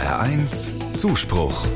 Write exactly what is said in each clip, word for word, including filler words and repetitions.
R eins Zuspruch.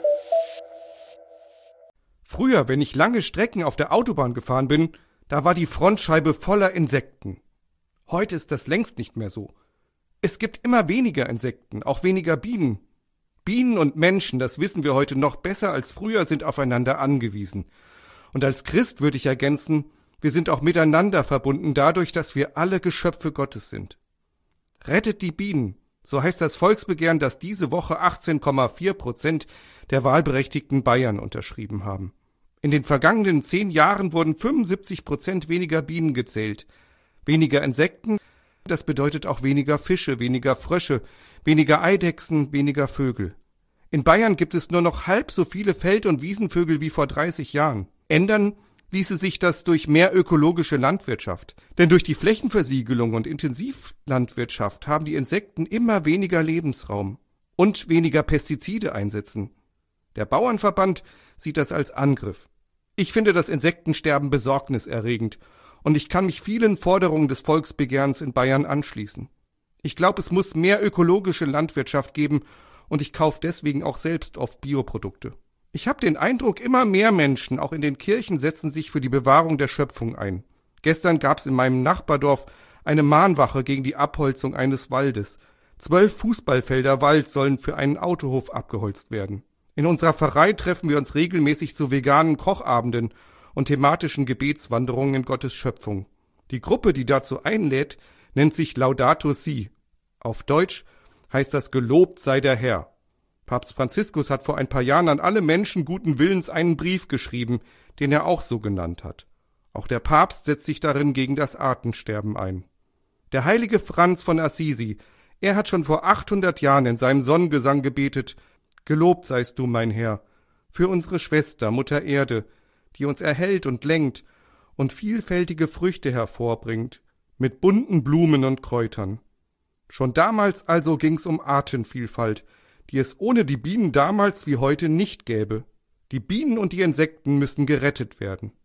Früher, wenn ich lange Strecken auf der Autobahn gefahren bin, da war die Frontscheibe voller Insekten. Heute ist das längst nicht mehr so. Es gibt immer weniger Insekten, auch weniger Bienen. Bienen und Menschen, das wissen wir heute noch besser als früher, sind aufeinander angewiesen. Und als Christ würde ich ergänzen, wir sind auch miteinander verbunden dadurch, dass wir alle Geschöpfe Gottes sind. Rettet die Bienen, so heißt das Volksbegehren, das diese Woche achtzehn Komma vier Prozent der wahlberechtigten Bayern unterschrieben haben. In den vergangenen zehn Jahren wurden fünfundsiebzig Prozent weniger Bienen gezählt. Weniger Insekten, das bedeutet auch weniger Fische, weniger Frösche, weniger Eidechsen, weniger Vögel. In Bayern gibt es nur noch halb so viele Feld- und Wiesenvögel wie vor dreißig Jahren. Ändern ließe sich das durch mehr ökologische Landwirtschaft. Denn durch die Flächenversiegelung und Intensivlandwirtschaft haben die Insekten immer weniger Lebensraum und weniger Pestizide einsetzen. Der Bauernverband sieht das als Angriff. Ich finde das Insektensterben besorgniserregend und ich kann mich vielen Forderungen des Volksbegehrens in Bayern anschließen. Ich glaube, es muss mehr ökologische Landwirtschaft geben und ich kaufe deswegen auch selbst oft Bioprodukte. Ich habe den Eindruck, immer mehr Menschen, auch in den Kirchen, setzen sich für die Bewahrung der Schöpfung ein. Gestern gab es in meinem Nachbardorf eine Mahnwache gegen die Abholzung eines Waldes. Zwölf Fußballfelder Wald sollen für einen Autohof abgeholzt werden. In unserer Pfarrei treffen wir uns regelmäßig zu veganen Kochabenden und thematischen Gebetswanderungen in Gottes Schöpfung. Die Gruppe, die dazu einlädt, nennt sich Laudato Si. Auf Deutsch heißt das Gelobt sei der Herr. Papst Franziskus hat vor ein paar Jahren an alle Menschen guten Willens einen Brief geschrieben, den er auch so genannt hat. Auch der Papst setzt sich darin gegen das Artensterben ein. Der heilige Franz von Assisi, er hat schon vor achthundert Jahren in seinem Sonnengesang gebetet: Gelobt seist du, mein Herr, für unsere Schwester, Mutter Erde, die uns erhält und lenkt und vielfältige Früchte hervorbringt, mit bunten Blumen und Kräutern. Schon damals also ging's um Artenvielfalt, die es ohne die Bienen damals wie heute nicht gäbe. Die Bienen und die Insekten müssen gerettet werden.